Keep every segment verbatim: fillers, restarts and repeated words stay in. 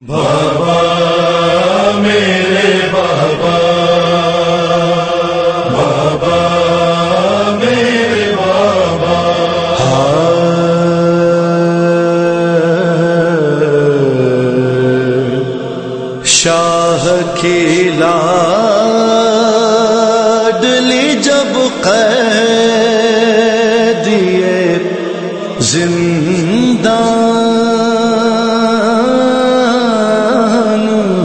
بابا میرے بابا، بابا میرے بابا، شاہ کی لاڈلی جب قیدیے زندان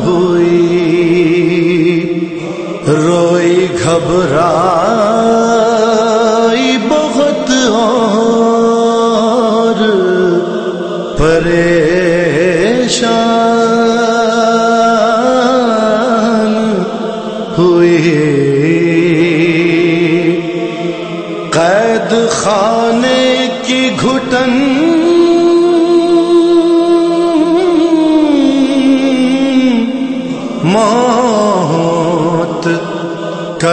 ہوئی، روئی گھبرائی بہت اور پریشان ہوئی، قید خانے کی گھٹن موت کا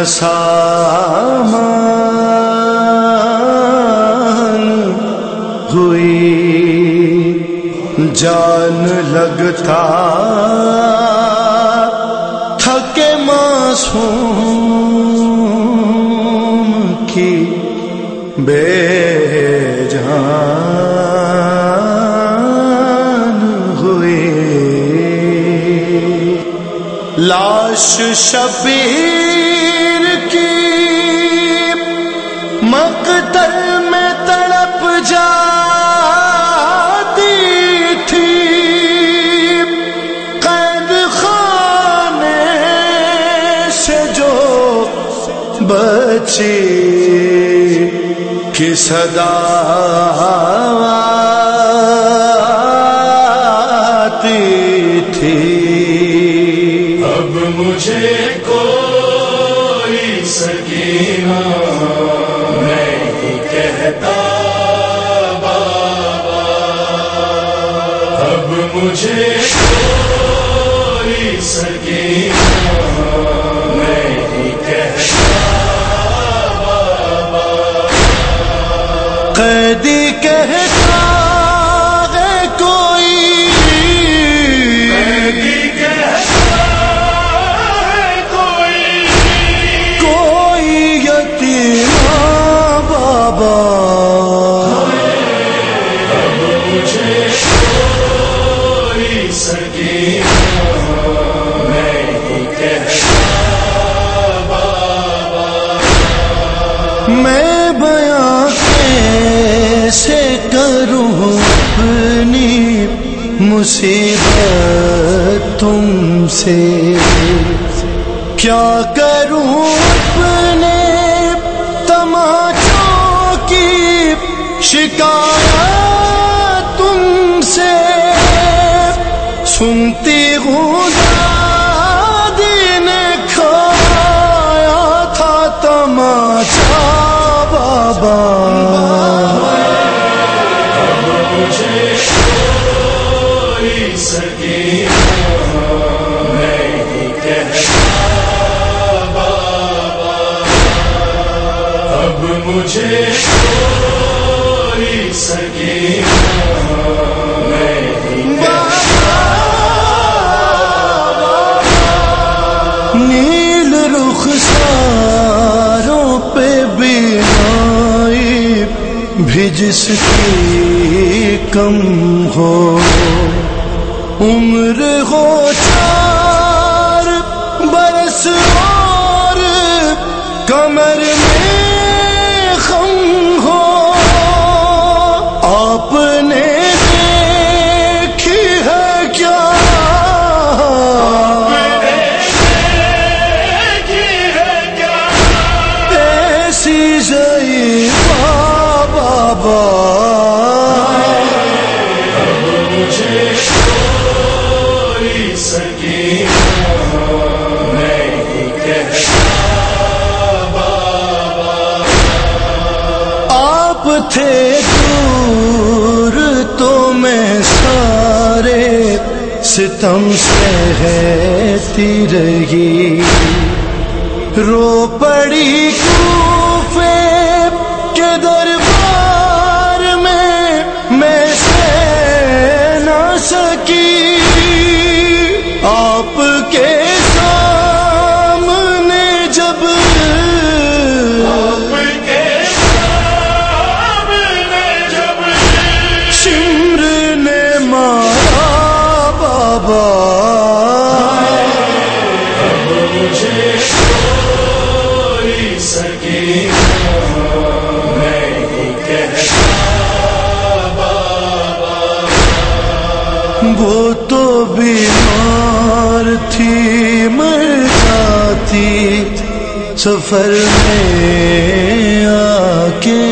سامان ہوئی، جان لگتا تھا کہ معصوم کی بے جان ہوئی، لاش شبیر کی مقتل میں تڑپ جاتی تھی، قید خانے سے جو بچی کی صدا آتی تھی، اب مجھے کوئی سکینہ نہیں کہتا بابا، اب مجھے کوئی سکینہ نہیں کہتا بابا، قیدی کہتا ہے کوئی، قیدی کہتا ہے کوئی، کوئی یتیم بابا، اب مجھے کوئی سکینہ نہیں کہتا بابا، میں بیاں کیسے کروں اپنی مصیبت تم سے، کیا کروں اپنے تماچوں کی شکایت تم سے، سنتی ہوں دادی نے کھایا تھا تماچا بابا، اب مجھے کوئی سکینہ نہیں کہتا بابا، اب مجھے کوئی سکینہ نہیں کہتا نیل رخساروں پہ بینائی بھی جس کی کم ہو، عمر ہو چار برس اور کمر میں خم ہو، آپ نے دیکھی ہے کیا ایسی ضعیفہ بابا، اب مجھے کوئی سکینہ نہیں کہتا بابا، آپ تھے دور تو میں سارے ستم سہتی رہی، رو پڑی کوفے کے دربار میں میں سہ نہ سکی، بابا اب مجھے کوئی سکینہ نہیں کہتا بابا. وہ تو بیمار تھی مر جاتی سفر میں آ کے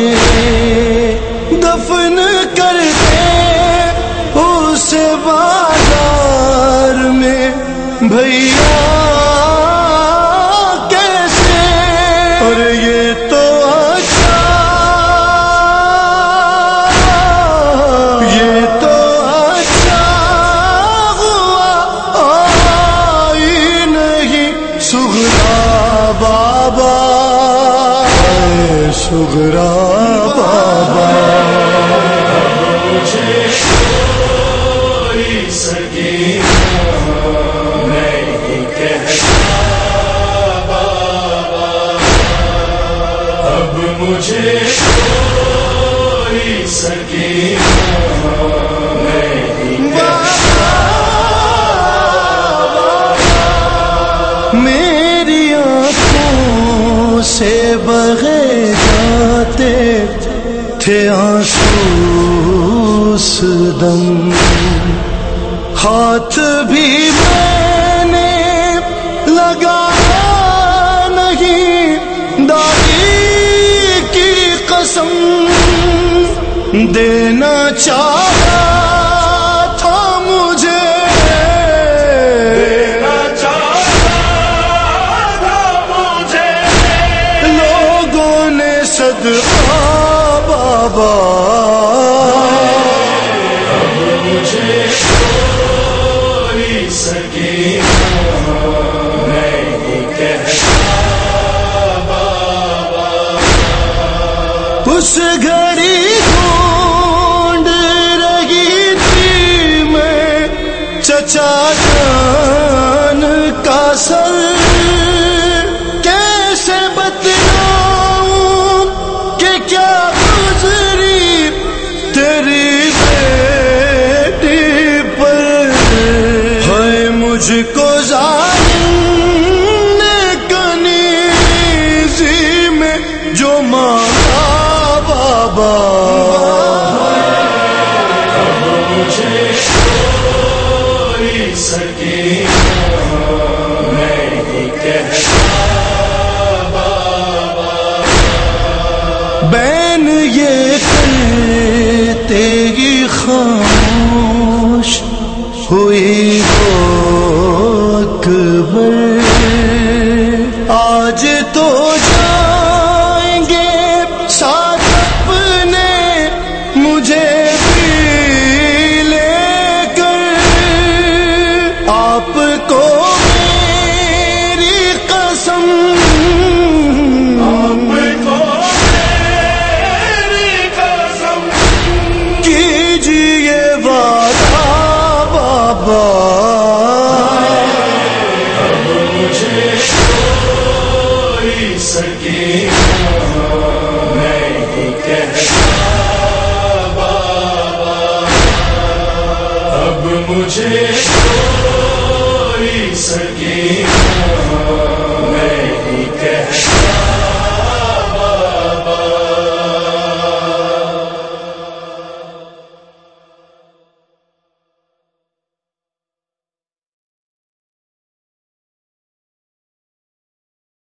دفن کرتے اسے بازار میں بھیا کیسے. اور یہ تو اچھا یہ تو اچھا ہوا آئی نہیں سغرا بابا سغرا بابا. مجھے کوئی سکینہ نہیں کہتا بابا. اب مجھے کوئی سکینہ نہیں کہتا. میری آنکھوں سے بہے جاتے تھے آنسو اس دم. ہاتھ بھی میں نے لگایا نہیں دادی کی قسم دینا چاہا تھا مجھے دینا چاہتا تھا مجھے لوگوں نے صدقہ بابا. اب مجھے کوئی سکینہ نہیں کہتا بابا. اس گھڑی ڈھونڈ رہی تھی میں چچا جان کا سر. کیسے بتلاؤں کہ کیا گزری تیری بیٹی پر. ہے مجھ کو ظالم نے کنیزی میں جو مارا بابا. اب مجھے کوئی سکینہ نہیں کہتا بابا. بین یہ کہتے ہی خاموش ہوئی وہ اکبر. آج تو جائیں گے ساتھ اپنے مجھے بھی لے کر. آپ کو میری قسم آپ کو میری قسم کیجیے وعدہ بابا. اب مجھے کوئی سکینہ نہیں کہتا بابا. اب مجھے کوئی سکینہ